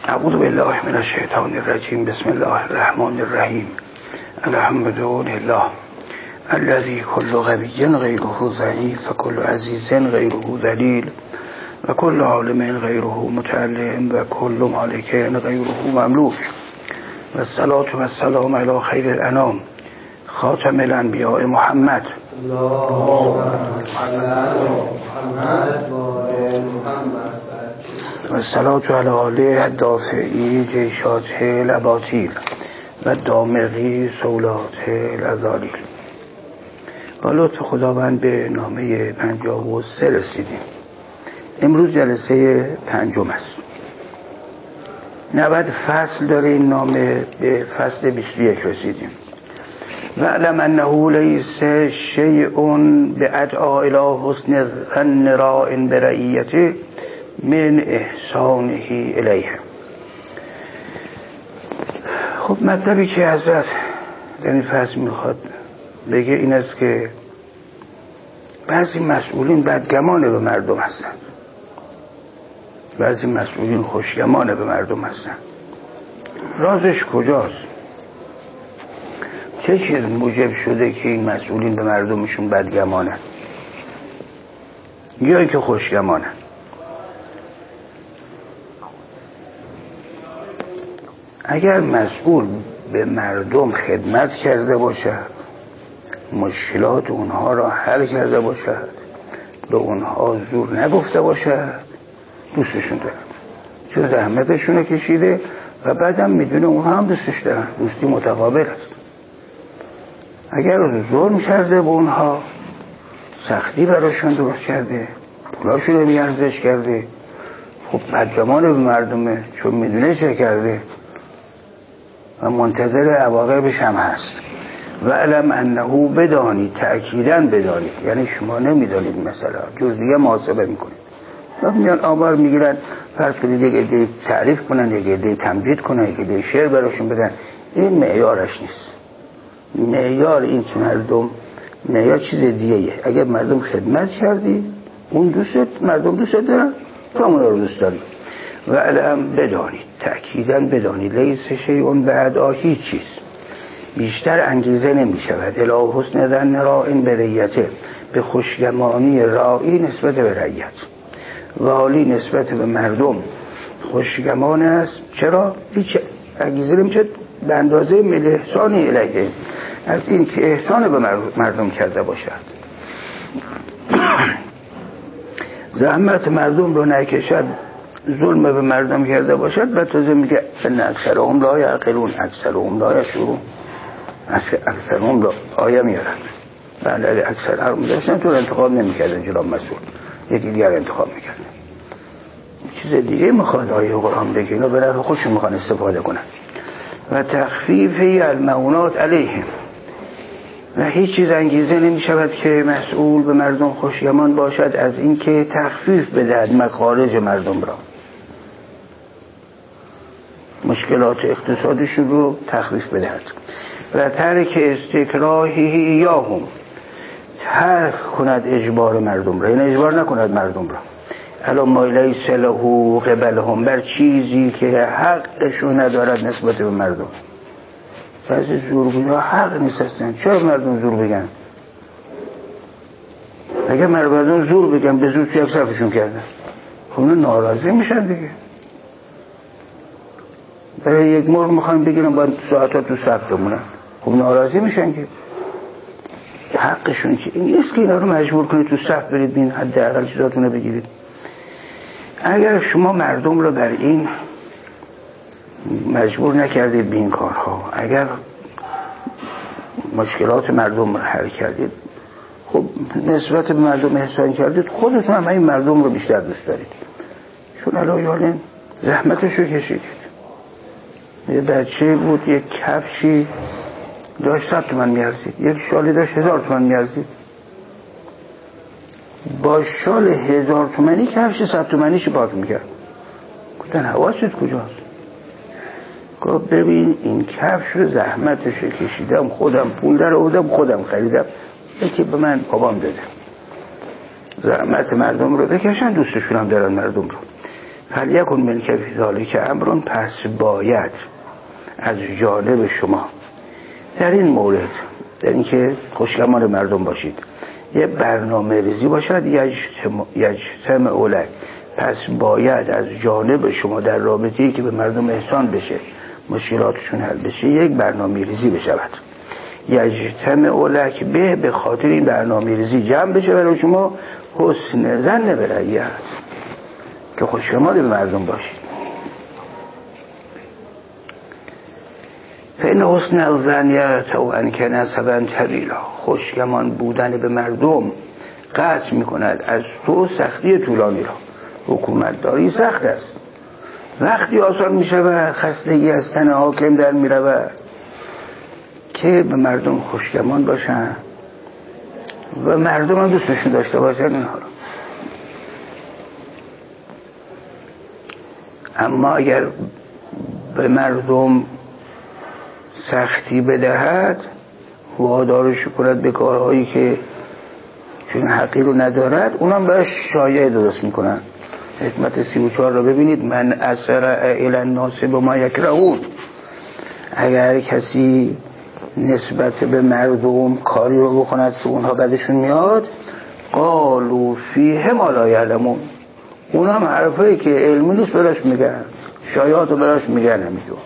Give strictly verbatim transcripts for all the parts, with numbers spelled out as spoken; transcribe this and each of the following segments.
اعوذ بالله من الشیطان الرجیم. بسم الله الرحمن الرحیم. الحمد لله الذي كل قوي غيره ضعيف وكل عزيز غيره ذليل وكل عالم غيره متعلم وكل مالك غيره مملوك والصلاة والسلام على خير الأنام خاتم الأنبياء محمد والصلاة على آله الدافعی جیشات الاباطیل و دامغی سولات الازالیل. با لطف خداوند به نامه پنجاه و سه رسیدیم. امروز جلسه پنجم است. نود فصل داره این نامه، به فصل بیست و یک رسیدیم. و علم انه لیس شیء بادعا الی حسن ظن راء برعیته من احسانه الیه. خب مطلبی که حضرت در این فصل میخواد بگه این است که بعضی مسئولین بدگمانه به مردم هستند، بعضی مسئولین خوشگمانه به مردم هستند. رازش کجاست؟ چه چیز موجب شده که این مسئولین به مردمشون بدگمانه یا اینکه خوشگمانه؟ اگر مسئول به مردم خدمت کرده باشد، مشکلات اونها را حل کرده باشد، به اونها زور نگفته باشد، دوستشون دارد، چون زحمتشون کشیده و بعدم میدونه اونها هم دوستش دارن. دوستی متقابل است. اگر ظلم کرده به اونها، سختی براشون درست کرده، پولاشون رو بیارزش کرده، خب بدگمانه به مردمه، چون میدونه چه کرده و منتظر عواقبش هم هست. و علم انه بدانید، تأکیداً بدانید، یعنی شما نمیدانید مثلا جز دیگه محاسبه میکنید و میان آمار میگیرن، فرض کنید یک عده تعریف کنن، یک عده تمجید کنن، یک عده شعر براشون بدن. این معیارش نیست. معیار این که مردم، معیار چیز دیگه. اگر مردم خدمت کردی، اون دوست، مردم دوست دارن، تو هم رو دوست داری. و علم بدانید، تأکیداً بدانید، لیس شیء بعدا، هیچ چیز بیشتر انگیزه نمی شود الی حسن ظن راء برعیته، به خوشگمانی راعی نسبت به رعیت، والی نسبت به مردم خوشگمان است. چرا؟ هیچ انگیزه نمیشه به اندازه مل احسانی الیه، از این که احسان به مردم کرده باشد، زحمت مردم رو نکشد، ظلم به مردم کرده باشد. و تازه میگه ان اکثرهم لا یعقلون، اکثرهم لا یشعرون، اکثرهم لا آیه میارن. بله اگه اکثر حرم داشتن تو انتخاب نمیکردن جلال مسئول، یکی دیگر انتخاب میکردن. چیز دیگه میخواد آیه قرآن بگه، اینا به نفع خودشون میخوان استفاده کنن. و تخفیف المعونات علیهم، و هیچ چیز انگیزه نمیشود که مسئول به مردم خوشگمان باشد از این که تخفیف بدهد مخارج مردم را، مشکلات اقتصادشون رو تخفیف بدهد. و ترک استکراهی ایاهم، ترک کند اجبار مردم را، یعنی اجبار نکند مردم را الا ما لیس له قبلهم، بر چیزی که حقشو ندارد نسبت به مردم. بعضی زورگوی‌ها حق نیست هستن. چرا مردم زور بگن؟ اگه مردم زور بگن به زور توی یک صرفشون کردن، خب اونو ناراضی میشن دیگه. برای یک مرغ میخوایم بگیرن باید ساعتا تو صف بمونن، خب ناراضی میشن که حقشون که این نیست که اینا رو مجبور کنید تو صف برید بین حداقل چیزاتون رو بگیرید. اگر شما مردم رو بر این مجبور نکردید به این کارها، اگر مشکلات مردم رو حل کردید، خب نسبت به مردم احسان کردید، خودتون هم این مردم رو بیشتر دوست دارید، چون الان زحمتش رو کشیدید. یه بچه بود یک کفشی داشت صد تومن میارزید، یک شالی داشت هزار تومن میارزید. با شال هزار تومنی کفش صد تومنیش پاک میکرد. گفتن حواست کجاست؟ گفت ببین این کفش رو زحمتش کشیدم، خودم پول در آوردم، خودم خریدم، یکی به من بابام داده. زحمت مردم رو بکشن، دوستشون هم دارن مردم رو. فلیکن منک فی ذلک امر، پس باید از جانب شما در این مورد، در این که خوشگمان مردم باشید، یه برنامه ریزی باشد. یجتمع اولک، پس باید از جانب شما در رابطه‌ای که به مردم احسان بشه، مشکلاتشون حل بشه، یک برنامه ریزی بشود. یجتمع اولک به به خاطر این برنامه ریزی جمع بشه برای شما حسن ظن به رعیت، که خوشگمان به مردم باشید. فإن حسن الظن یرتو عنک نسبا طویلا، خوشگمان بودن به مردم قطع میکند از تو سختی طولانی را. حکومت داری سخت است، وقتی آسان میشود خستگی از تن حاکم در میرود که به مردم خوشگمان باشن و مردم هم دوستشون داشته باشن اینها را. اما اگر به مردم سختی بدهد، وادارش کند به کارهایی که چون حقی رو ندارد، اونم باید شایعه درست میکنن. حکمت سی و چهار رو ببینید، من اسرع الی الناس بما یکرهون، اگر کسی نسبت به مردم کاری رو بکند که اونها بدشون میاد، قالوا فیه ما لا یعلمون، اونم حرفایی که علمی نیست براش میگن، شایعات رو براش میگن همینجور.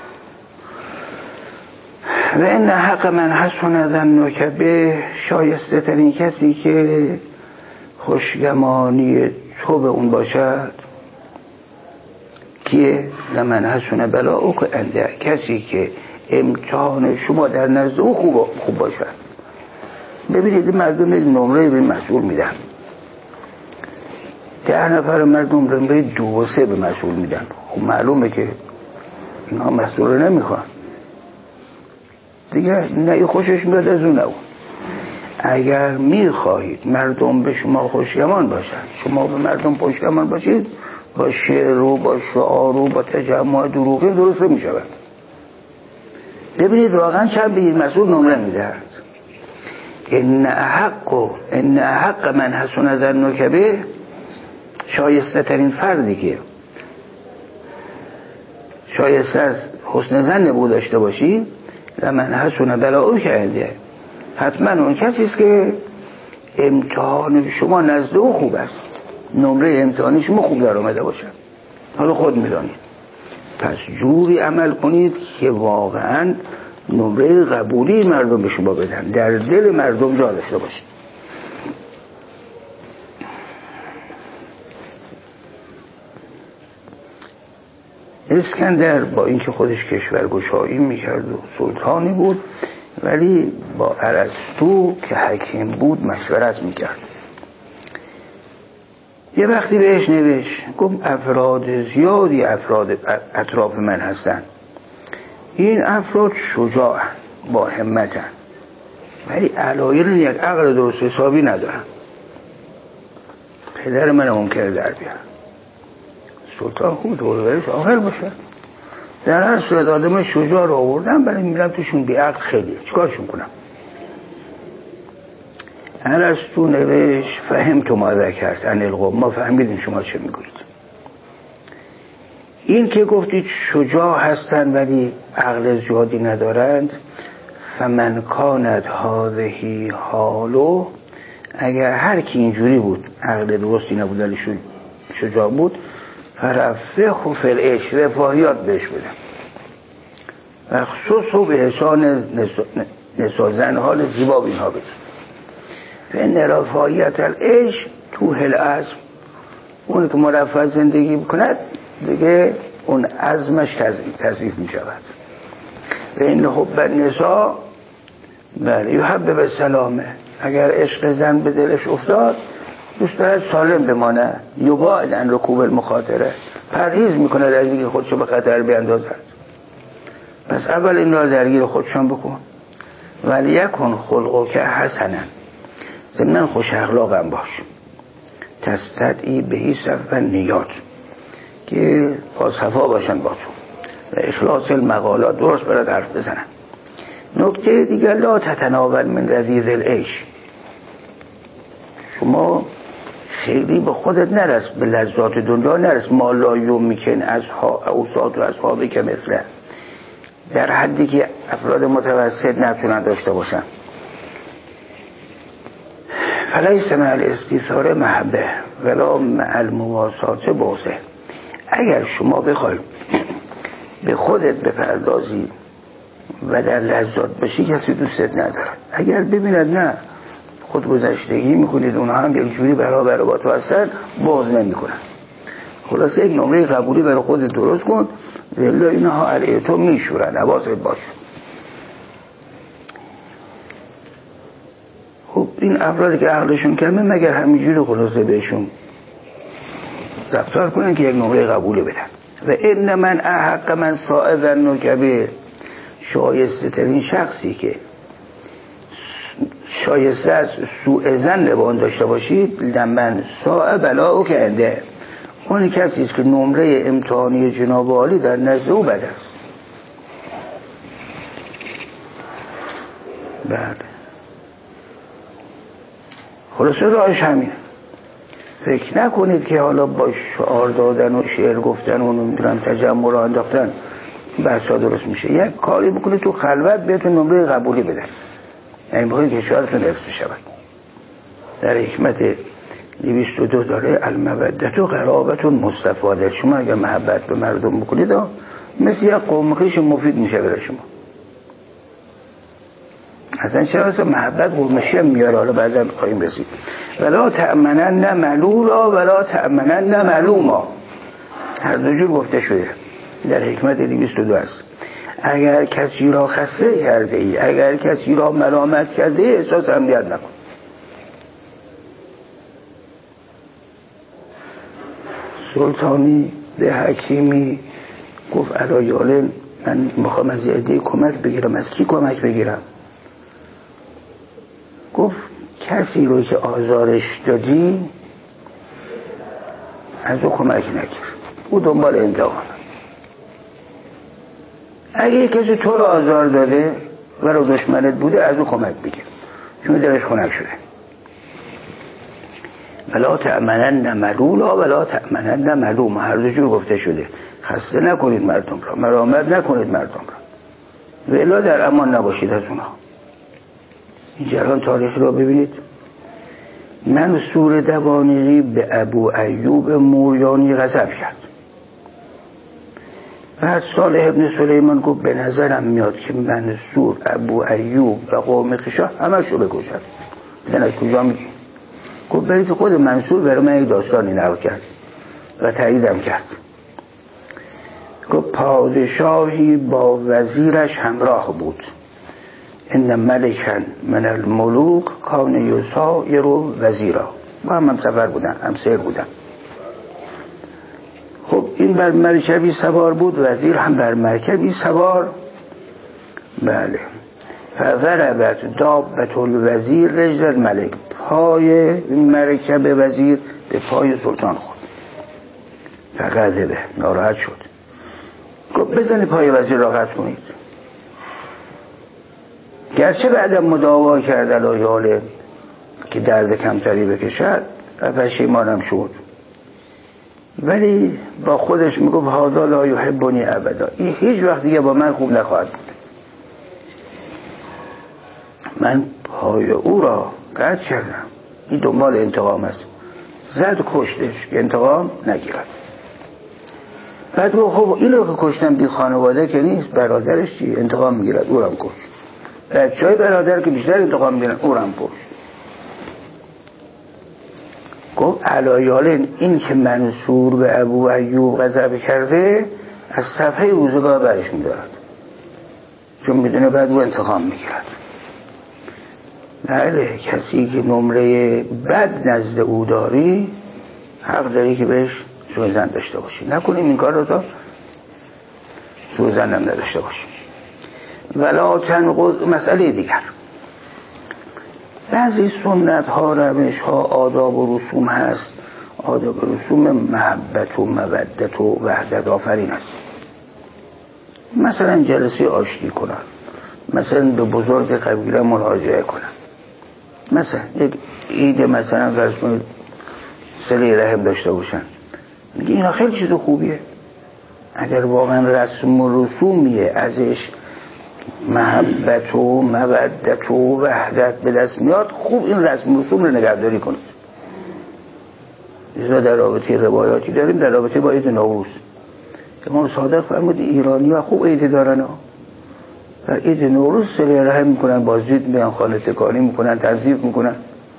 و ان حق من حسن ظنک به، شایسته ترین کسی که خوشگمانی تو به اون باشد که لمن حسن بلاؤک عنده، کسی که امتحان شما در نزد او خوب خوب باشد. ببینید مردم نمره به مسئول میدن، ده نفر مردم نمره دو و سه به مسئول میدن. خب معلومه که اینها مسئول رو نمیخوان دیگه، نه خوشش میاد از اون. او اگر میخواهید مردم به شما خوشگمان باشند، شما به مردم خوشگمان باشید، با شعر و با شعار و با تجمع دروغی درست میشود. ببینید واقعا چند به این مسئول نمره میدهند. ان احق ان احق من حسن ظنک به، شایسته ترین فردی که شایسته از حسن ظن بود داشته باشی، لمن حسن بلاؤک عنده، حتما اون کسی است که امتحان شما نزد او خوب است، نمره امتحانی شما خوب در آمده باشه. حالا خود میدانید، پس جوری عمل کنید که واقعا نمره قبولی مردم به شما بدن، در دل مردم جا داشته باشید. اسکندر با اینکه خودش کشورگشایی میکرد و سلطانی بود، ولی با ارسطو که حکیم بود مشورت میکرد. یه وقتی بهش نوشت، گفت افراد زیادی افراد اطراف من هستن، این افراد شجاعن، با همتن، ولی علایل یک عقل درست حسابی ندارن. پدر من ممکنه در بیارن. سلطان خوب دوربرش عاقل باشه. در هر صورت آدم شجاع رو آوردن، ولی میرم توشون بی عقل خیلی، چیکارشون کنم؟ ارسطو نوشت فهمت ما ذکرت عن القوم، ما فهمیدیم شما چه میگویید. این که گفتید شجاع هستند ولی عقل زیادی ندارند، فمن کانت هذه حالو، اگر هر کی اینجوری بود، عقل درستی نبود ولی شجاع بود، فرفه فی العیش، رفاهیات بهش بده، و خصوصا به حسان نسازن حال زیبا به اینها بده. فإن رفاهیت العیش توه العزم، اونی که مرفه زندگی بکند دیگه اون عزمش تضعیف می شود. و این حب النساء بله یحبب السلامه، اگر عشق زن به دلش افتاد دوست دارد سالم بمانه، یباعد عن رکوب المخاطره، پرهیز میکنه از اینکه خودشو به خطر بیاندازد. پس اول این را درگیر خودشان بکن. ولی یکن خلقک حسنا، ضمن خوش اخلاقم باش، تستدعی بهی صفو نیات، که با صفا باشن با تو و اخلاص المقالات، درست برات حرف بزنن. نکته دیگر، لا تتناول من لذیذ العیش، شما خیلی به خودت نرس، به لذات دنیا نرس. ما لا یمکن از اوساط و اصحابی که مثله، در حدی که افراد متوسط نتونن داشته باشن. فلیس مع الاستیثار محبه ولا مع المواسات بغضه. اگر شما بخوای به خودت بپردازی و در لذات باشی کسی دوستت نداره. اگر ببیند نه خود گذشتگی میکنید اونها هم یک جوری برابر با تو هستن، باز نمیکنن. خلاصه یک نمره قبولی برای خودت درست کن، ولی اینها علیه تو میشورن، حواست باشه. خب این افرادی که عقلشون کمه مگر همینجوری خلاصه بهشون رفتار کنن که یک نمره قبولی بدن. و این من احق من سائذن و کبیر، شایسته ترین شخصی که شایسته از سوء ظن با آن داشته باشید، لمن ساء بلاء که انده، اون کسی است که نمره امتحانی جناب عالی در نزد او بد است. بله خلاصه راهش همینه. فکر نکنید که حالا با شعار دادن و شعر گفتن و نمیدونم تجمع را انداختن بحثا درست میشه. یک کاری بکنید تو خلوت بهتون نمره قبولی بدن، یعنی بخواید کشورتون حفظ بشود. در حکمت دویست و دو داره المودت و قرابت و مستفاده. شما اگر محبت به مردم بکنید مثل یک قوم خویش مفید میشه برای شما. اصلا چرا اصلا محبت قومشی هم میاره، حالا بعدا خواهیم رسید. ولا تأمنن نه ملولا ولا تأمنن نه ملوما، هر دو جور گفته شده در حکمت دویست و دو است. اگر کسی را خسته کرده ای، اگر کسی را ملامت کرده ای، احساس امنیت نکن. سلطانی به حکیمی گفت علایاله من میخوام از یه عده کمک بگیرم. از کی کمک بگیرم؟ گفت کسی رو که آزارش دادی از او کمک نگیر، او دنبال انتقام. اگه کسی تو رو آزار داده و رو دشمنت بوده از او کمک بگیر، چون درش خنک شده. ولا تأمنن ملولا ولا تأمنن ملوما، هر دو جور گفته شده. خسته نکنید مردم را، ملامت نکنید مردم را، و الا در امان نباشید از اونها. این جریان تاریخی را ببینید. منصور دوانیقی به ابو ایوب موریانی غضب کرد. بعد صالح ابن سلیمان گفت به نظرم میاد که منصور ابو ایوب و قوم خیشا همشو بکشد. بدن از کجا میگی؟ گفت برید خود منصور برای من یک داستانی نقل کرد و تاییدم کرد. گفت پادشاهی با وزیرش همراه بود. ان ملکن من الملوک کان یسایر وزیرا، با هم هم سفر بودن، هم سیر بودن. خب این بر مرکبی سوار بود، وزیر هم بر مرکبی سوار. بله. فضربت دابت الوزیر رجل الملک، پای مرکب وزیر به پای سلطان خورد. فغضب، ناراحت شد. گفت بزنید پای وزیر را قطع کنید. گرچه بعدم مداوا کرد علایاله که درد کمتری بکشد و پشیمانم شد، ولی با خودش میگفت هذا لا یحبنی ابدا، این هیچ وقت دیگه با من خوب نخواهد بود. من پای او را قطع کردم، این دنبال انتقام است. زد و کشتش که انتقام نگیرد. بعد گفت خب اینو که کشتم بی خانواده که نیست، برادرش چی؟ انتقام میگیرد، او را هم کشت. بچه های برادر که بیشتر انتقام میگیرن، او را هم کشت. گفت علایالن این که منصور به ابو ایوب غضب کرده از صفحه روزگار برش میدارد، چون میدونه بعد او انتقام میگیرد. بله کسی که نمره بد نزد او داری حق داری که بهش سوء ظن داشته باشی. نکنیم این کار رو تا سوء ظن هم نداشته باشی. ولا تنقض. مسئله دیگر، بعضی سنت ها، روش ها، آداب و رسوم هست. آداب و رسوم محبت و مودت و وحدت آفرین است. مثلا جلسه آشتی کنن، مثلا به بزرگ قبیله مراجعه کنن، مثلا یک عید مثلا فرض کنید صله رحم داشته باشن. میگه اینا خیلی چیز خوبیه. اگر واقعا رسم و رسومیه ازش محبت و مودت و وحدت به دست میاد، خوب این رسم و رسوم رو نگهداری کنید. لذا در رابطه روایاتی داریم در رابطه با عید نوروز. امام صادق فرمود ایرانی ها خوب عید دارن ها. در عید نوروز صله رحم میکنن، بازدید میان، خانه تکانی میکنن، تنظیف میکنن.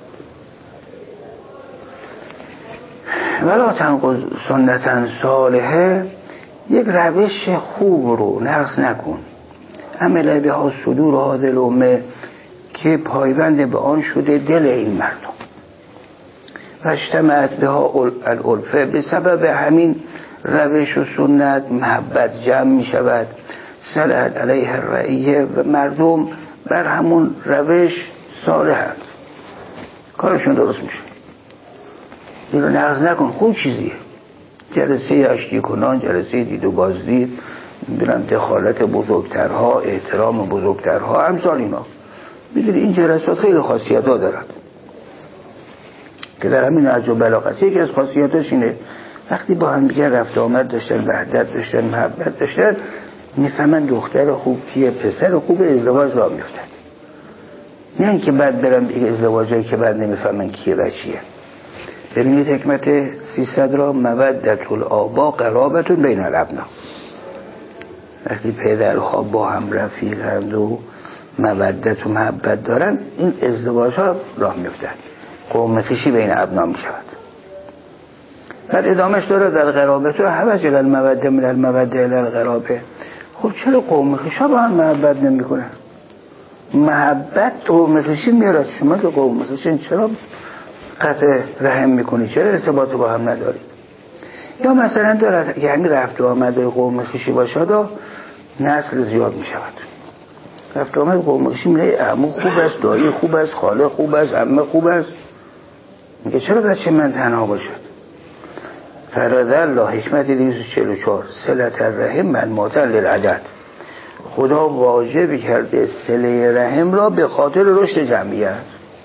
ولا تنقض سنتا صالحه، یک روش خوب رو نقض نکن. عمل بها صدور هذه الامه، که پایبند به آن شده دل این مردم. و اجتمعت بها الالفه، به سبب همین روش و سنت محبت جمع می شود. صلت علیه الرعیه، و مردم بر همون روش صالح هست، کارشون درست میشه. این رو نقض نکن، خوب چیزیه. جلسه اشتی کنان، جلسه دید و بازدید، میدونم دخالت بزرگترها، احترام بزرگترها، امثال اینا. میدونی این جلسات خیلی خاصیت ها دارد که در همین نهج البلاغه یکی از خاصیتاش اینه وقتی با هم دیگه رفت آمد داشتن، وحدت داشتن، محبت داشتن، میفهمن دختر خوب کیه، پسر خوب، ازدواج را میفتد. نه اینکه بعد برم یک ازدواجایی که بعد نمیفهمن کیه و چیه. ببینید حکمت سیصد را، مودت الآبا قرابت بین الابنا. وقتی پدرها با هم رفیقند و مودت و محبت دارن، این ازدواج ها راه میفتن، قوم خویشی بین ابنا می شود. بعد ادامهش داره در قرابت و حوض الى الموده من الموده الى القرابه. خب چرا قوم خویشی با هم محبت نمی کنن؟ محبت قوم خویشی میاره، شما که قوم خویشی چرا قطع رحم میکنی؟ چرا ارتباط با هم نداری؟ یا مثلا دارد یعنی رفت و آمد قوم خویشی باشد و نسل زیاد می شود. رفت و آمد قوم خویشی میره عمو خوب است، دایی خوب است، خاله خوب است، عمه خوب است. میگه چرا بچه من تنها باشد؟ فرض الله حکمت دویست و چهل و چهار صلت الرحم من ماتن للعدد. خدا واجب کرده صله رحم را به خاطر رشد جمعیت.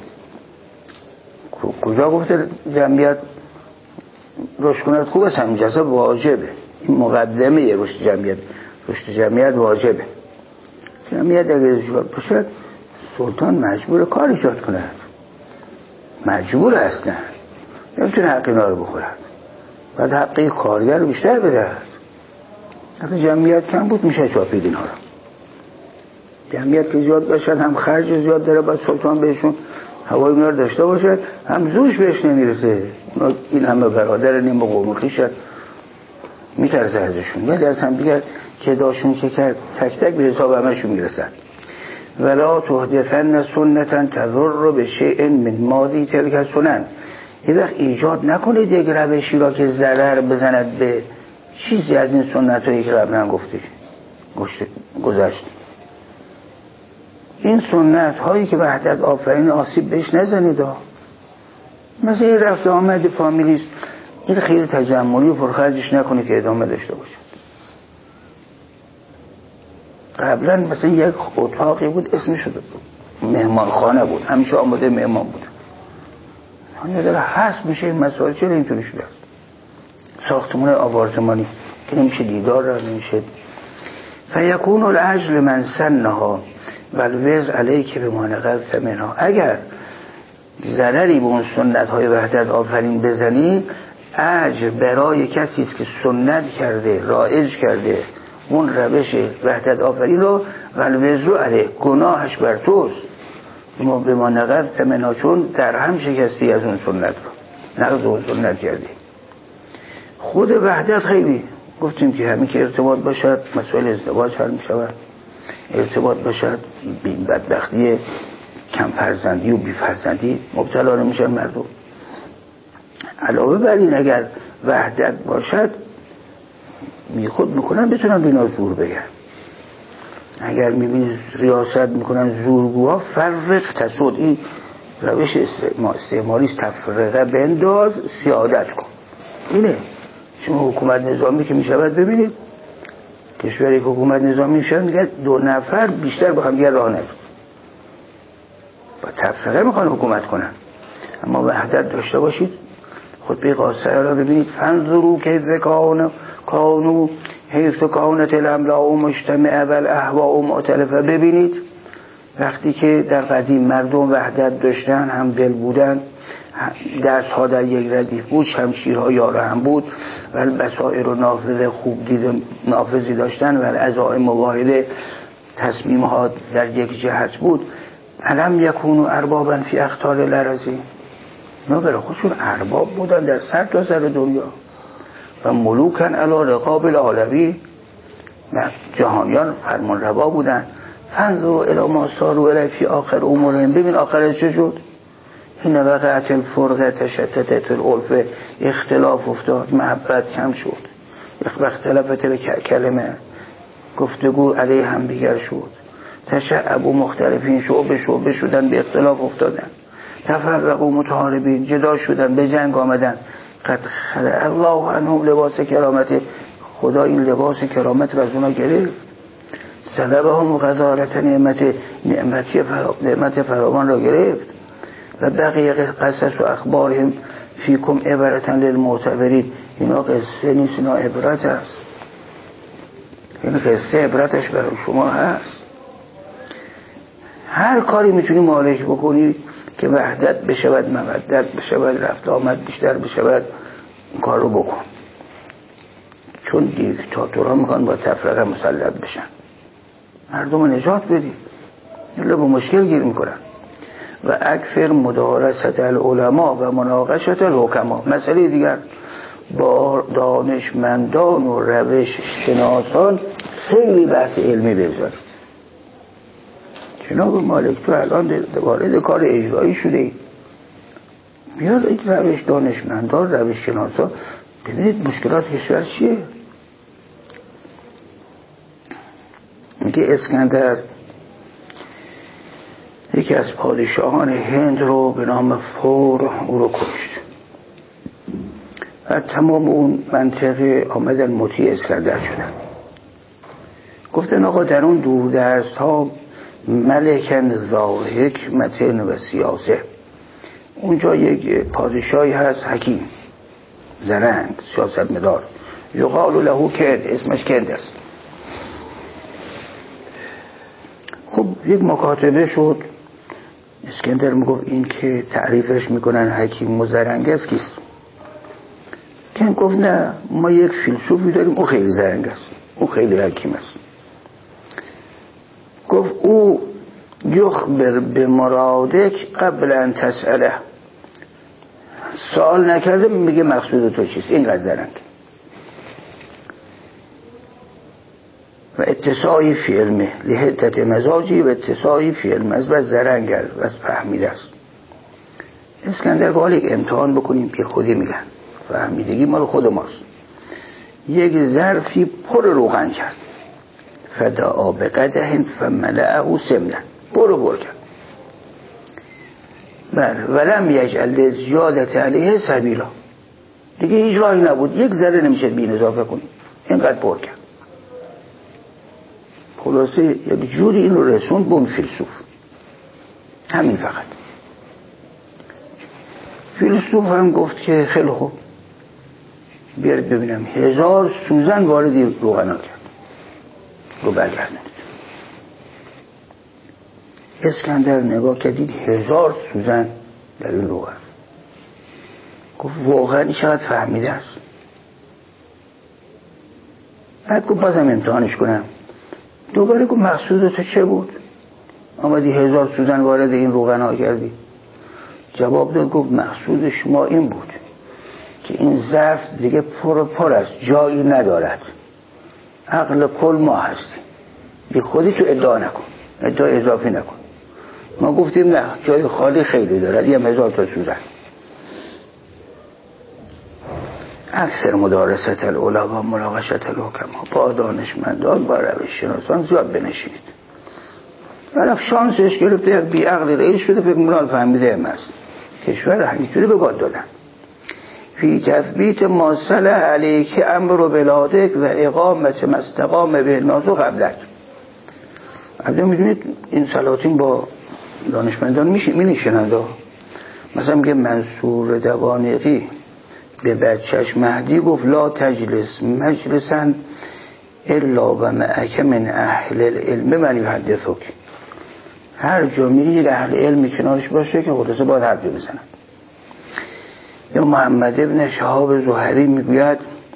کجا گفته جمعیت رشد کند؟ خوب است، همین جزا واجبه. این مقدمه رشد جمعیت. رشد جمعیت واجبه. جمعیت اگر ایجاد باشد سلطان مجبور کار ایجاد کند، مجبور هستن، نمیتونه حق اینا رو بخورد، بعد حقی کارگر رو بیشتر بدهد. وقتی جمعیت کم بود میشه چاپید اینا رو. جمعیت که زیاد باشد هم خرج زیاد داره، باید سلطان بهشون هوای اینا رو داشته باشد، هم زورش بهش نمیرسه. این همه برادر نیم قوم خویشن، میترسه ازشون، ولی از هم دیگر که داشون که کرد تک تک به حساب همشون میرسن. ولا تحدثن سنتا تضر بشیء من ماضی تلک سنن. یه وقت ایجاد نکنید یک روشی را که ضرر بزند به چیزی از این سنت هایی که قبلا گفتید گذشت. این سنت هایی که وحدت آفرین آسیب بهش نزنید. مثلا این رفت آمد فامیلیست، این خیلی تجملی و پرخرجش نکنه که ادامه داشته باشد. قبلا مثلا یک اتاقی بود اسمش مهمان خانه بود، همیشه آماده مهمان بود. حالا داره حس میشه این مسائل چرا اینطوری شده است؟ ساختمان آپارتمانی که نمیشه دیدار را نمیشه. فیکون العجل من سنها و الوز علیک به مانقض منها. اگر ضرری به اون سنت های وحدت آفرین بزنی، اجر برای کسی است که سنت کرده، رایج کرده اون روش وحدت آفرین رو، و الوز علیک، گناهش بر توست. ما به ما نقض منها، چون در هم شکستی از اون سنت رو، نقض اون سنت کردی. خود وحدت خیلی گفتیم که همین که ارتباط باشد مسئله ازدواج حل می شود، ارتباط باشد بی بدبختی کم فرزندی و بی فرزندی مبتلا نمیشن مردم. علاوه بر این اگر وحدت باشد بی خود میکنن بتونن بینا زور بگن. اگر میبینید ریاست میکنن زورگوها، فرق تسود، این روش استعماریست، تفرقه بنداز سیادت کن. اینه. شما حکومت نظامی که میشود ببینید کشوری که حکومت نظامی میشود میگه دو نفر بیشتر با هم دیگر راه نرود، با تفرقه میخوان حکومت کنن. اما وحدت داشته باشید، خطبه قاصره را ببینید. فانظروا کیف کانوا کانوا حیث کانت الاملاء مجتمعه و الاهواء مختلفه. ببینید وقتی که در قدیم مردم وحدت داشتن، هم دل بودن، دست ها در یک ردیف بود، شمشیرها یاره هم بود و البصائر و نافذه خوب دید نافذی داشتن و العزائم واحده تصمیم ها در یک جهت بود. علم یکونو اربابا فی اقطار الارضی، اینا برای خودشون ارباب بودن در سر تا سر دنیا و ملوکن علی رقاب العالمی و جهانیان فرمان روا بودن. فانظروا الی ما صاروا الی فی آخر امورهم، ببین آخرش چه شد. این وقعت الفرقه تشتتت الالفه، اختلاف افتاد، محبت کم شد، اختلافت کلمه گفتگو علیه هم دیگر شد، تشعب مختلفین شعب شعب شدن، به اختلاف افتادن، تفرق و متحاربین جدا شدن، به جنگ آمدن. قد خلع الله عنهم لباس کرامت، خدا این لباس کرامت را از اونا گرفت. سلبهم غزارت نعمت، نعمتی فرا نعمت فراوان را گرفت. و بقیه قصص و اخبارهم فیکم عبرتا للمعتبرین، اینا قصه نیست، اینا عبرت است. این قصه عبرتش برای شما هست. هر کاری میتونی مالک بکنی که وحدت بشود، مودت بشود، رفت آمد بیشتر بشود، این کار رو بکن. چون دیکتاتورها میخوان با تفرقه مسلط بشن، مردم رو نجات بدی، الا با مشکل گیر میکنن. و اکثر مدارست العلماء و مناقشت الحکما، مسئله دیگر با دانشمندان و روش شناسان خیلی بحث علمی بگذارید. جناب مالک تو الان وارد کار اجرایی شده، بیار این روش دانشمندان، روش شناسان، ببینید مشکلات کشور چیه. میگه اسکندر یکی از پادشاهان هند رو به نام فور او رو کشت و تمام اون منطقه آمدن مطیع اسکندر شدن. گفتن آقا در اون دوردست ها ملکن ذا حکمتن و سیاسه، اونجا یک پادشاهی هست حکیم زرنگ سیاست مدار، یقال له کند، اسمش کند است. خب یک مکاتبه شد، اسکندر میگفت این که تعریفش میکنن حکیم و زرنگ است کیست؟ کند گفت نه، ما یک فیلسوفی داریم او خیلی زرنگ است، او خیلی حکیم است. گفت او یخبر به مرادک قبل ان تسأله، سوال نکرده میگه مقصود تو چیست، این قدر زرنگ. و اتساعی فی علمه لحدت مزاجی و اتساعی فی علمه، از بس زرنگر و از فهمیده است. اسکندر گفت یک امتحان بکنیم، بی خودی میگن فهمیدگی مال خود ماست. یک ظرفی پر روغن کرد، فدعا به قدح فملأه سمنا، برو برو کرد. بله، ولم یجعل زیادت علیه سبیلا، دیگه هیچ راهی نبود، یک ذره نمیشه بین اضافه کنی، اینقدر پر کرد. خلاصه یک جوری این رو رسوند به اون فیلسوف، همین فقط. فیلسوف هم گفت که خیلی خوب، بیارید ببینم. هزار سوزن وارد روغنا کرد، رو برگردند. اسکندر نگاه کردید هزار سوزن در این روغن، گفت واقعا این چقدر فهمیده است. بعد گفت بازم امتحانش کنم. دوباره گفت مقصود تو چه بود؟ آمدی هزار سوزن وارد این روغن ها کردی. جواب داد، گفت مقصود شما این بود که این ظرف دیگه پر پر است، جایی ندارد، عقل کل ما هستیم، بی خودی تو ادعا نکن، ادعا اضافی نکن. ما گفتیم نه، جای خالی خیلی دارد، یه هزار تا سوزن. اکثر مدارست العلماء و مناقشت الحکما، با دانشمندان با روش شناسان زیاد بنشینید. ولی شانسش گرفته، یک بی عقل رئیس شده، فکر می‌کنه فهمیده هم است، کشور همینطوری به باد دادن. فی تثبیت ما صلح علیک امر بلادک و اقامت مستقام به الناس قبلک. البته میدونید این سلاطین با دانشمندان میشه می نشینند. مثلا میگه منصور دوانقی به بچهش مهدی گفت لا تجلس مجلسا الا و معک من اهل العلم من یحدثک. هر جا میری یک اهل علم کنارش باشه که خلاصه باید حرف بزنن. یا محمد ابن شهاب زهری میگوید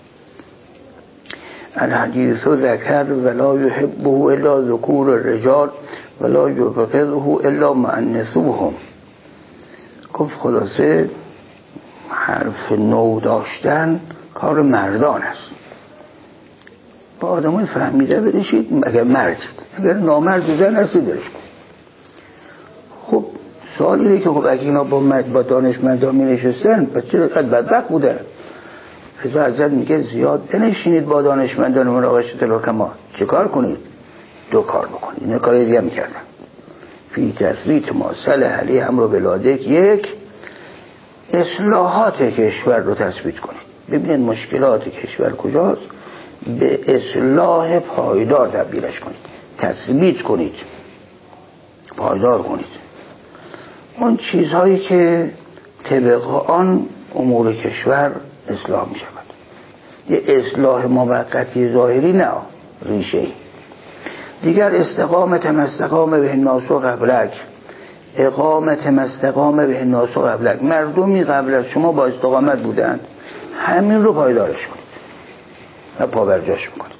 الحدیث ذکر ولا یحبه الا ذکور الرجال ولا یبغضه الا مؤنثوهم. گفت خلاصه حرف نو داشتن کار مردان است. با آدمای فهمیده بنشید اگر مردید، اگر نامرد زن هستید درش کن. خب سوال اینه که خب اگه اینا با, با دانشمندان می نشستن پس چرا قد بدبخت بودن؟ رضا حضرت میگه زیاد بنشینید با دانشمندان مناقشه الحکما. چه کار کنید؟ دو کار بکنید. این کار دیگه میکردن فی تثبیت ما صلح علیه امر بلاده. یک، اصلاحات کشور رو تثبیت کنید. ببینید مشکلات کشور کجاست، به اصلاح پایدار تبدیلش کنید، تثبیت کنید، پایدار کنید. اون چیزهایی که طبق آن امور کشور اصلاح می شود. یه اصلاح موقتی ظاهری نه، ریشه‌ای. دیگر استقامت مستقام به الناس قبلک، اقامت مستقام به الناس قبلک. مردمی قبل از شما با استقامت بودند، همین رو پایدارش کنید و پابرجاش میکنید.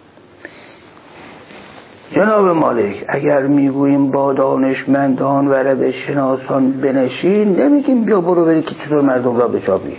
جناب مالک اگر میگوییم با دانشمندان و روش شناسان بنشین، نمیگیم بیا برو بری که چطور مردم را بچاپی.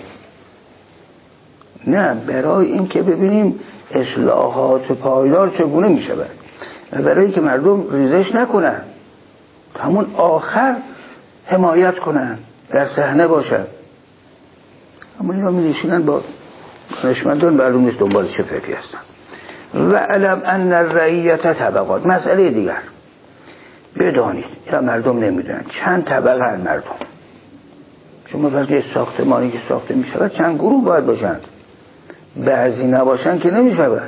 نه، برای این که ببینیم اصلاحات پایدار چگونه میشود و برای که مردم ریزش نکنن، همون آخر حمایت کنن، در صحنه باشن. اما اینا می نشینن با دانشمندان، معلوم نیست دنبال چه فکری هستن. و علم ان الرعیت طبقات. مسئله دیگر بدانید، یا مردم نمیدونن چند طبقه هست مردم. شما وقتی ساختمانی که ساخته می شود چند گروه باید باشند، بعضی نباشند که نمی شود.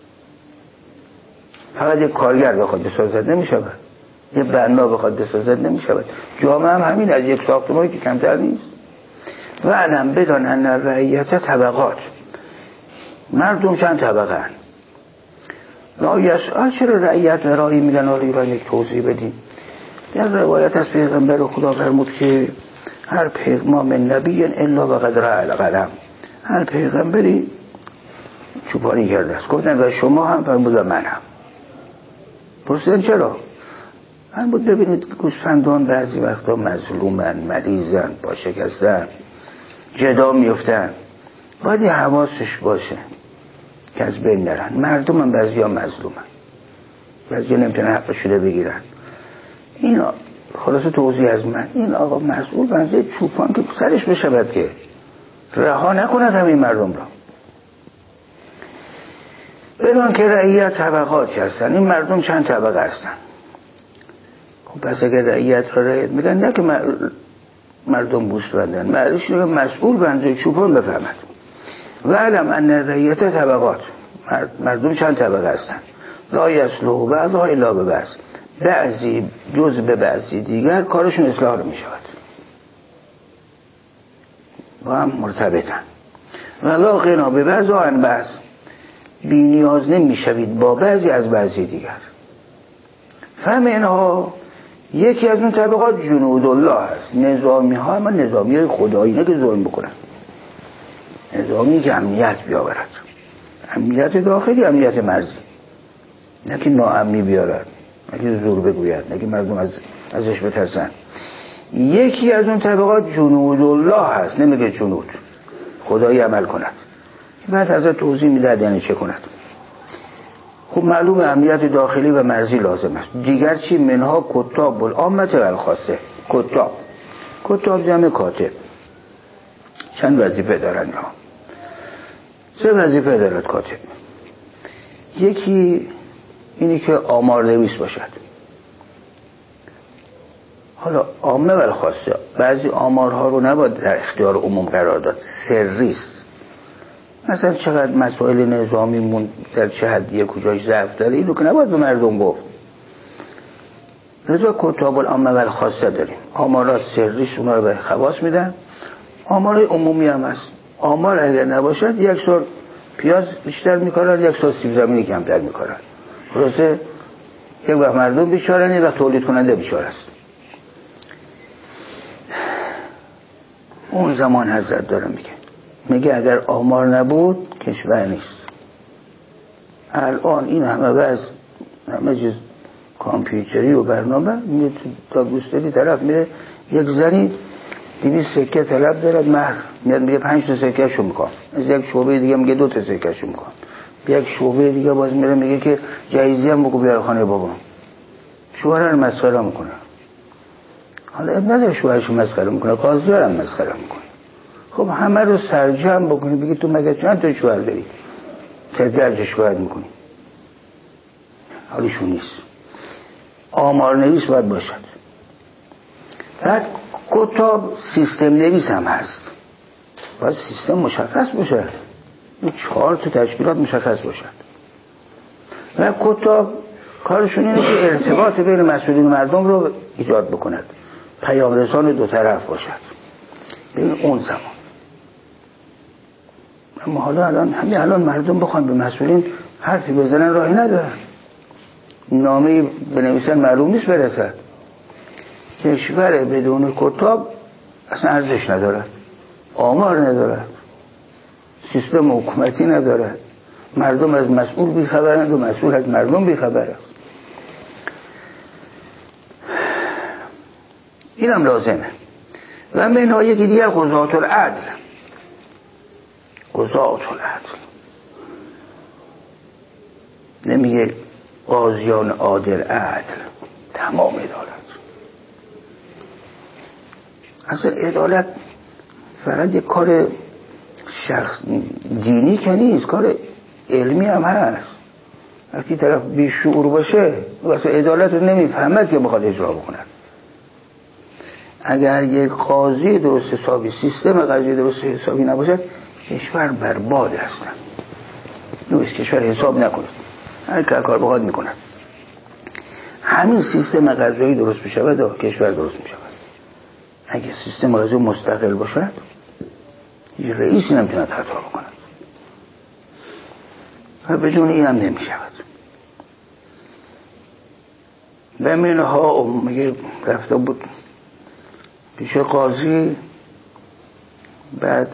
فقط یک کارگر بخواد بسازد نمی شود، یه بنا بخواد بسازد نمی شود. جامعه هم همین، از یک ساختمانی که کمتر نیست. و علم بدان ان الرعیت طبقات. مردم چند طبقه هست. لا یسأل. چرا رعیت و رایی میگن؟ آره ایران یک توضیح بدیم. در روایت از پیغمبر خدا فرمود که هر پیغمام نبی الا و قد رأى القلم. هر پیغمبری چوپانی کرده است. گفتن و شما هم فرمود و من هم. پرسیدن چرا؟ فرمود ببینید گوسفندان بعضی وقتا مظلومن، مریضن، با شکستن، جدا میفتن، باید یه حواسش باشه که از بین نرن. مردم هم بعضی ها مظلومن، بعضی ها نمیتونن حق شده بگیرن. این خلاصه توضیح از من. این آقا مسئول بنزه چوپان که سرش بشود که رها نکند همین مردم را. بدون که رعیت طبقات هستن. این مردم چند طبقه هستن. خب پس اگر رعیت را رعیت میگن، نه که مردم بوست بندن، معلومش اینه که مسئول بنزه چوپان بفهمد. و علم ان رعیت طبقات. مردم چند طبقه هستن. لا یصلح بعضها الا ببعض. بعضی جز به بعضی دیگر کارشون اصلاح می شود، با هم مرتبطن. ولا غنا به بعض عن بعض. بی نیاز نمی شوید با بعضی از بعضی دیگر. فهم اینها یکی از اون طبقات جنود الله هست. نظامی ها، اما نظامی های خدایی، نه که ظلم بکنن. نظامی که امنیت بیاورد، امنیت داخلی، امنیت مرزی، نه که ناامنی بیارد، نه که زور بگوید، نه که مردم از ازش بترسن. یکی از اون طبقات جنود الله هست. نمیگه جنود، خدایی عمل کند. بعد از توضیح میداد یعنی چه کند. خب معلوم امنیت داخلی و مرزی لازم است. دیگر چی؟ منها کتاب العامه و الخاصه. کتاب کتاب جمع کاتب. چند وظیفه دارن ها؟ سه وظیفه دارد کاتب. یکی اینی که آمار نویس باشد. حالا عامه و الخاصه، بعضی آمارها رو نباید در اختیار عموم قرار داد، سری است. مثلا چقدر مسائل نظامیمون در چه حدیه کجاش ضعف داره، اینو که نباید به مردم گفت. لذا کتاب العامه و الخاصه داریم. آمارات سریش اونا رو به خواص میدن. آمارای عمومی هم هست. آمار اگر نباشد یک سال پیاز بیشتر میکارن، یک سال سیب زمینی کمتر میکارن. خلاصه یک وقت مردم بیچارن، یک وقت تولید کننده بیچاره است. اون زمان حضرت داره میگه میگه اگر آمار نبود کشور نیست. الان این همه وضع همه چیز کامپیوتری و برنامه میره تا گوشتری طرف میره یک زنی دویست سکه طلب دارد مهر میاد میگه پنج تا سکه شو میکنم، از یک شعبه دیگه میگه دو تا سکه شو میکنم، یک شعبه دیگه باز میره میگه که جایزی هم بگو بیار خانه بابا. شوهر رو مسخره میکنه. حالا اب نداره شوهرشو مسخره میکنه، قاضی هم مسخره میکنه. خب همه رو سرجم بکنی بگی تو مگه چند تا شوهر داری که درجش باید میکنی؟ حالیشون نیست. آمار نویس باید باشد. بعد کتاب سیستم نویس هم هست. باید سیستم مشخص باشه، این چهار تا تشکیلات مشخص باشد. و کتاب کارشون اینه که ارتباط بین مسئولین و مردم رو ایجاد بکند، پیام رسان دو طرف باشد. ببین اون زمان اما حالا الان همین الان مردم بخوان به مسئولین حرفی بزنن راهی ندارن، نامه بنویسن معلوم نیست برسد. کشور بدون کتاب اصلا ارزش نداره، آمار نداره، سیستم حکومتی نداره، مردم از مسئول بیخبرند و مسئول از مردم بیخبر است. اینم لازمه. و منها یکی دیگر قضاة العدل. قضاة العدل نمیگه قاضیان عادل عدل، تمام عدالت. اصلا عدالت فقط یک کار شخص دینی که نیست، کار علمی هم هست. وقتی طرف بیشعور باشه واسه عدالت رو نمیفهمد که بخواد اجرا بکنه. اگر یک قاضی درست حسابی، سیستم قضایی درست حسابی نباشد، کشور برباد هستن. نویس کشور حساب نکنه، هر کار بخواد میکنه. همین سیستم قضایی درست بشود و کشور درست میشود. اگه سیستم قضایی مستقل باشد یه رئیسی نمیتوند خطا بکند و بدون این هم نمیشود. به منها میگه رفته بود پیش قاضی، بعد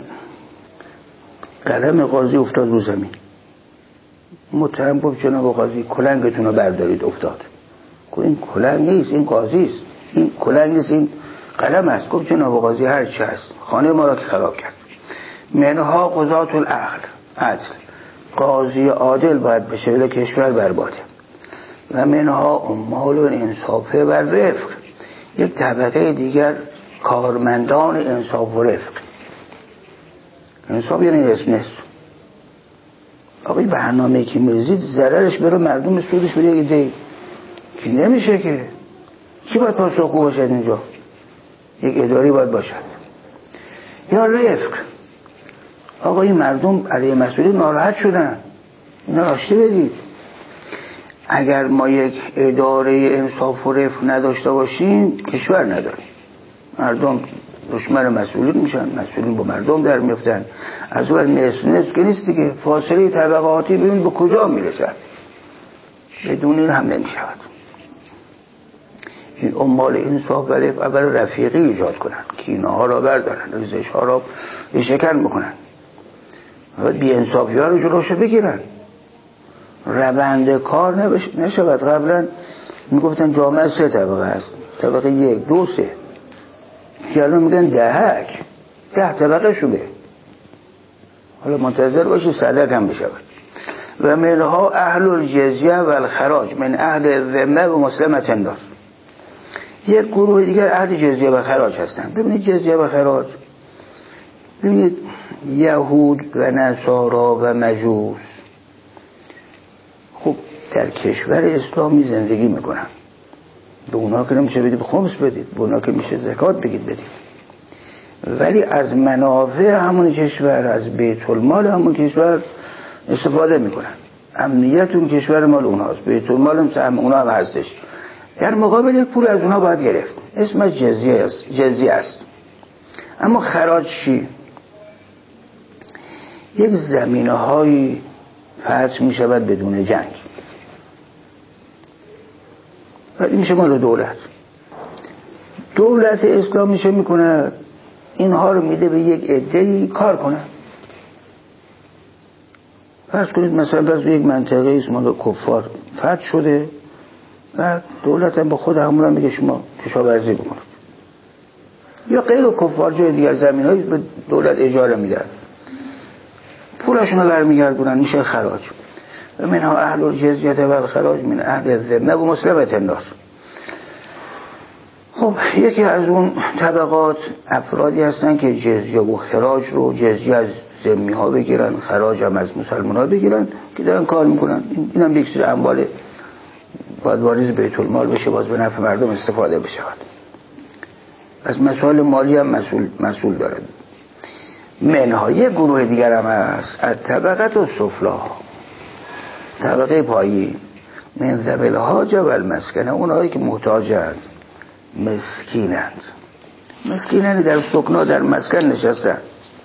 قلم قاضی افتاد رو زمین. متهم گفت جناب قاضی کلنگتون رو بردارید. افتاد. گفت این کلنگ نیست، این قاضی است. این کلنگ نیست، این قلم است. گفت جناب قاضی هر چی هست، خانه ما را که خراب کرد. منها قضاة العدل، عدل، قاضی عادل باید بشه ولی کشور برباده. و منها عمال الانصاف و رفق، یک طبقه دیگر کارمندان انصاف و رفق. انصاف یعنی اسم نیست. آقای برنامه که میرزید ضررش بره مردم، سودش بره یک دی که نمیشه. که کی باید پاسخگو باشد اینجا؟ یک اداری باید باشد. یا رفق، آقای مردم علیه مسئولین ناراحت شدن، اینا راشته بدید. اگر ما یک اداره انصاف و رفق نداشته باشیم کشور نداریم. مردم دشمن مسئولین میشن، مسئولین با مردم در میفتن. از اول نصف نصف که نیست دیگه، فاصله طبقاتی ببین به کجا میرسد. بدون این هم نمیشود. این عمال انصاف و رفق اول رفیقی ایجاد کنن، کینه ها را بردارن، ریزش ها را بشکن بکنن و بی انصافی ها رو جلوشو بگیرن. روند کار نشود. قبلا میگفتن جامعه سه طبقه است، طبقه یک دو سه، که الان میگن دهک، ده طبقه شده. حالا منتظر باشی صدق هم بشود. و منها اهل الجزیه و الخراج من اهل ذمه و مسلمت الناس. یک گروه دیگر اهل جزیه و خراج هستن. ببینید جزیه و خراج، ببینید یهود و نصارا و مجوس خب در کشور اسلامی زندگی میکنن. به اونا که نمیشه بدید خمس بدید، به اونا که میشه زکات بگید بدید. ولی از منافع همون کشور، از بیت المال همون کشور استفاده میکنن. امنیت اون کشور مال اوناست، بیت المال هم سهم اونا هم هستش. در مقابل یک پول از اونا باید گرفت، اسمش جزیه است. جزیه است. اما خراج چی؟ یک زمینه های فتح می شود بدون جنگ، ولی میشه مال دولت. دولت اسلام میشه میکنه اینها رو میده به یک عده‌ای کار کنه. فرض کنید مثلا باز یک منطقه است مال کفار فتح شده و دولت هم با خود همون میگه شما کشاورزی بکنید، یا غیر کفار جای دیگر زمین‌هایی به دولت اجاره میدن، پولشون رو برمیگردونن، میشه خراج. و منها اهل الجزیه و الخراج من اهل الذمه و مسلمه الناس. خب یکی از اون طبقات افرادی هستن که جزیه و خراج رو، جزیه از ذمی ها بگیرن، خراج هم از مسلمان ها بگیرن که دارن کار میکنن. این هم یک سری اموال باید واریز بیت المال بشه، باز به نفع مردم استفاده بشه. از مسائل مالی هم مسئول, مسئول دارد. منها یک گروه دیگر هم هست از طبقات و سفلا، طبقه پایی، من ذوی الحاجه و المسکنه، اونهایی که محتاجند، مسکینند. مسکینند در سکنا در مسکن نشستن.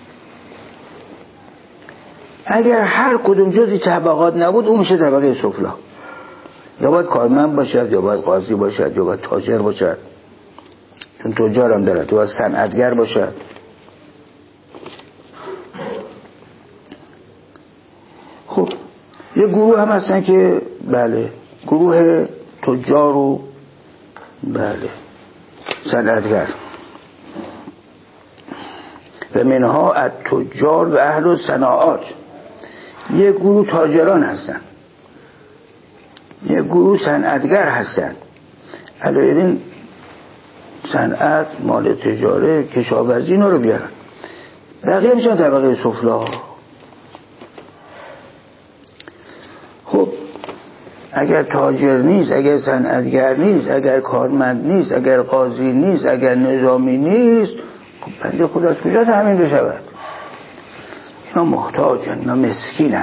اگر هر کدوم جزی طبقات نبود اون میشه طبقه سفلا. یا باید کارمند باشد، یا باید قاضی باشد، یا باید تاجر باشد، چون تجار هم دارد، یا باید صنعتگر باشد. خب یه گروه هم هستن که بله گروه تجار و بله صنعتگر. و منها از تجار و اهل صناعات، یه گروه تاجران هستن، یه گروه صنعتگر هستن. علاوه صنعت، مال تجاره، کشاورزی اینا رو بیارن. بقیه میشن طبقه سفلا. خب اگر تاجر نیست، اگر صنعتگر نیست، اگر کارمند نیست، اگر قاضی نیست، اگر نظامی نیست، خب بنده خود از کجا تامین بشود؟ اینا محتاجن، اینا مسکینن.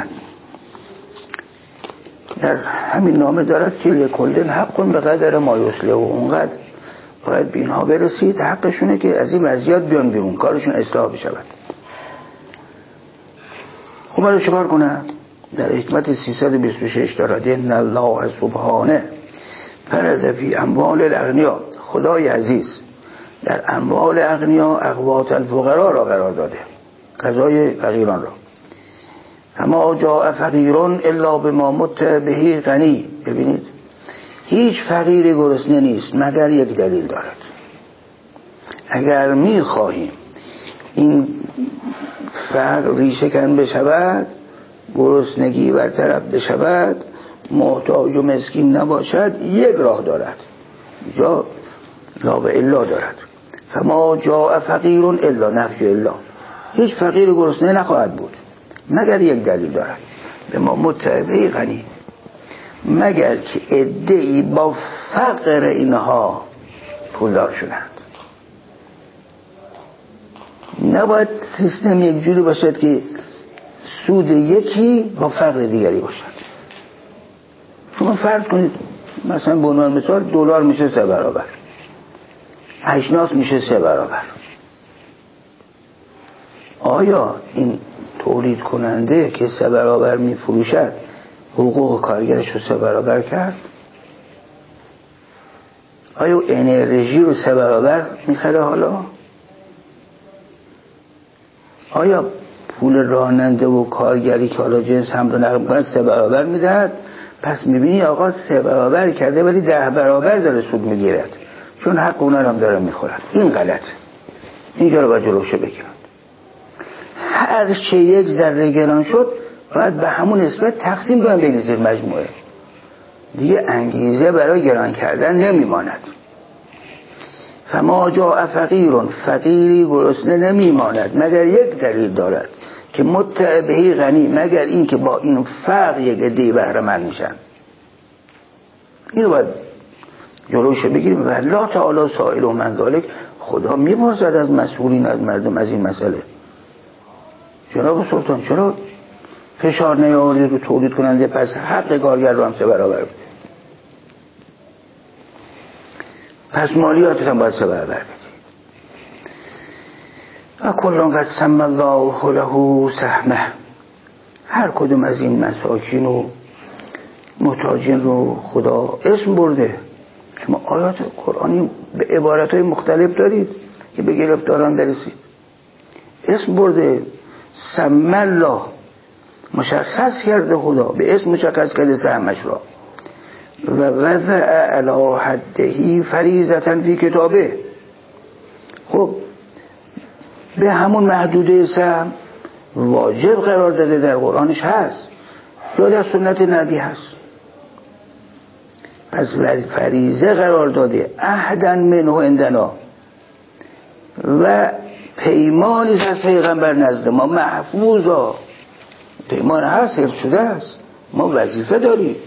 در همین نامه دارد که لکل حق به قدر ما یصلح، و اونقدر باید به اینها برسید حقشونه که از این وضعیت بیان بیرون، کارشون اصلاح بشود. خب باید چیکار کنن؟ در حکمت سیصد و بیست و شش دارد ان الله سبحانه فرض فی اموال الاغنیا، خدای عزیز در اموال اغنیا اقوات الفقرا را قرار داده، قضای فقیران را. اما جاء فقیرون الا بما مت به غنی. ببینید هیچ فقیری گرسنه نیست مگر یک دلیل دارد. اگر میخواهیم این فقر ریشه کن بشود، گرسنگی برطرف بشود، محتاج و مسکین نباشد، یک راه دارد، یا لا و الا دارد. فما جاء فقیرون الا نفی الا، هیچ فقیر گرسنه نخواهد بود مگر یک دلیل دارد. به ما متعبه غنی، مگر که عده‌ای با فقر اینها پولدار شدند. نباید سیستم یک جوری باشد که سود یکی با فقر دیگری باشد. شما فرض کنید مثلا به عنوان مثال دلار میشه سه برابر، اجناس میشه سه برابر. آیا این تولید کننده که سه برابر میفروشد حقوق کارگرش رو سه برابر کرد؟ آیا انرژی رو سه برابر میخره؟ حالا آیا پول راننده و کارگری که حالا جنس هم رو نقل میکنه سه برابر میدهد؟ پس میبینی آقا سه برابر کرده ولی ده برابر داره سود میگیرد، چون حق اونا هم داره میخورد. این غلط، اینجا رو باید جلوشو بگیرن. هر چه یک ذره گران شد باید به همون نسبت تقسیم کنن بین زیر مجموعه، دیگه انگیزه برای گران کردن نمیماند. فما جاء فقیرون، فقیری گرسنه نمیماند مگر یک دلیل دارد که متع به غنی، مگر این که با این فقر یک عده بهره مند میشن. اینو باید جلوش بگیریم. و الله تعالی سائل و من ذالک، خدا میپرسد از مسئولین، از مردم از این مسئله. جناب سلطان چرا فشار نیاری رو تولید کننده، پس حق کارگر رو هم سه برابر بده، پس مالیاتت هم باید سه برابر بدی. و کلان قد سم الله له سهمه، هر کدوم از این مساکین و محتاجین رو خدا اسم برده. شما آیات قرآنی به عبارتهای مختلف دارید که به گرفتاران برسید. اسم برده، سم الله مشخص کرده، خدا به اسم مشخص کرده سهمش را. و وضع علی حده فریضة فی کتابه. خب به همون محدوده سهم واجب قرار داده در قرآنش هست یا در سنت نبی هست. پس فریضه قرار داده، عهدن منه عندنا، و پیمانی از پیغمبر نزد ما محفوظا. پیمان هست، حفظ شده است. ما وظیفه داریم،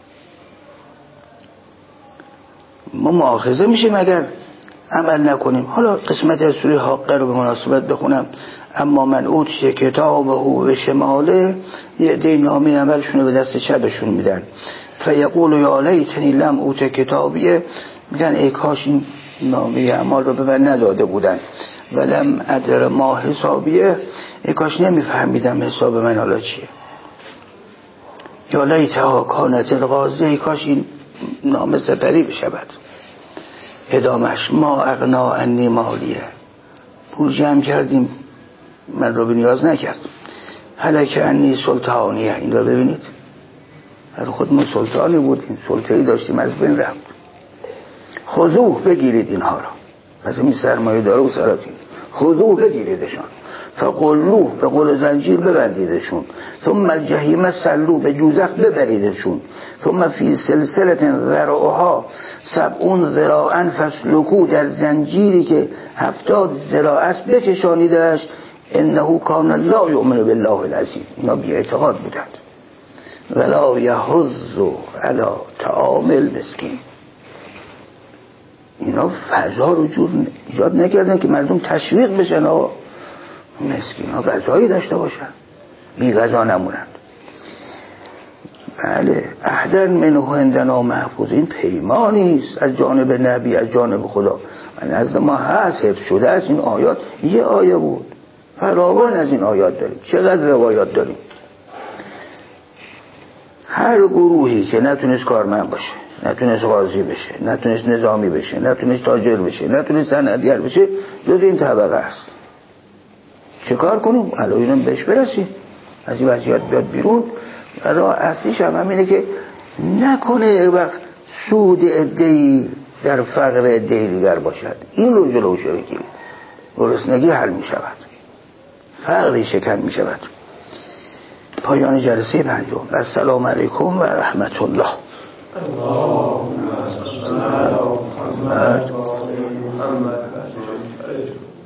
ما مؤاخذه میشیم اگر عمل نکنیم. حالا قسمت از سوره حاقه رو به مناسبت بخونم. اما من اوتی کتابه و شماله، یه عده نامه عملشون رو به دست چپشون میدن. فیقول یا لیتنی لم اوت کتابیه، میگن ای کاش این نامه اعمال رو به من نداده بودن. ولم ادر ما حسابیه، ای کاش نمیفهمیدم حساب من حالا چیه. یا لیتها کانت القاضیه، ای کاش این نامه سپری بشود. ادامش ما اغنا انی مالیه، پول جمع کردیم من رو به نیاز نکرد. هلک انی سلطانیه، این رو ببینید، هر خودمون سلطانی بودیم، سلطه‌ای داشتیم از بین رفت. خذوه، بگیرید اینها را، پس این سرمایه داره و سلاطین، خذوه بگیریدشان، فقلوه، به قل زنجیر ببندیدشون، ثم الجحیم سلوه، به دوزخ ببریدشون، ثم فی سلسله ذراعها سبعون ذراعا فاسلکوه، در زنجیری که هفتاد ذراع است بکشانیدش. انه کان لا یؤمن بالله العظیم، اینا بی اعتقاد بودند. ولا یحض علی طعام المسکین، اینا فضا رو جور ایجاد نکردن که مردم تشویق بشن و مسکین ها غذایی داشته باشن، بی غذا نمونند. بله، احدن منه عندنا محفوظ، این پیمانی است از جانب نبی، از جانب خدا، و نزد ما هست، حفظ شده است. این آیات یه آیه بود، فراوان از این آیات داریم، چقدر روایات داریم. هر گروهی که نتونست کارمند باشه، نتونست قاضی بشه، نتونست نظامی بشه، نتونست تاجر بشه، نتونست صنعتگر بشه، جز این طبقه است. چه کار کنیم؟ الان اینم بهش برسیم، از این وضعیت بیاد بیرون. راه اصلیش هم همینه که نکنه وقت سود عده‌ای در فقر عده‌ای دیگر باشد. این رو جلوش بگیرید، گرسنگی حل می شود، فقری شکن می شود. پایان جلسه پنجم. السلام علیکم و رحمت الله. اللهم صل علی محمد.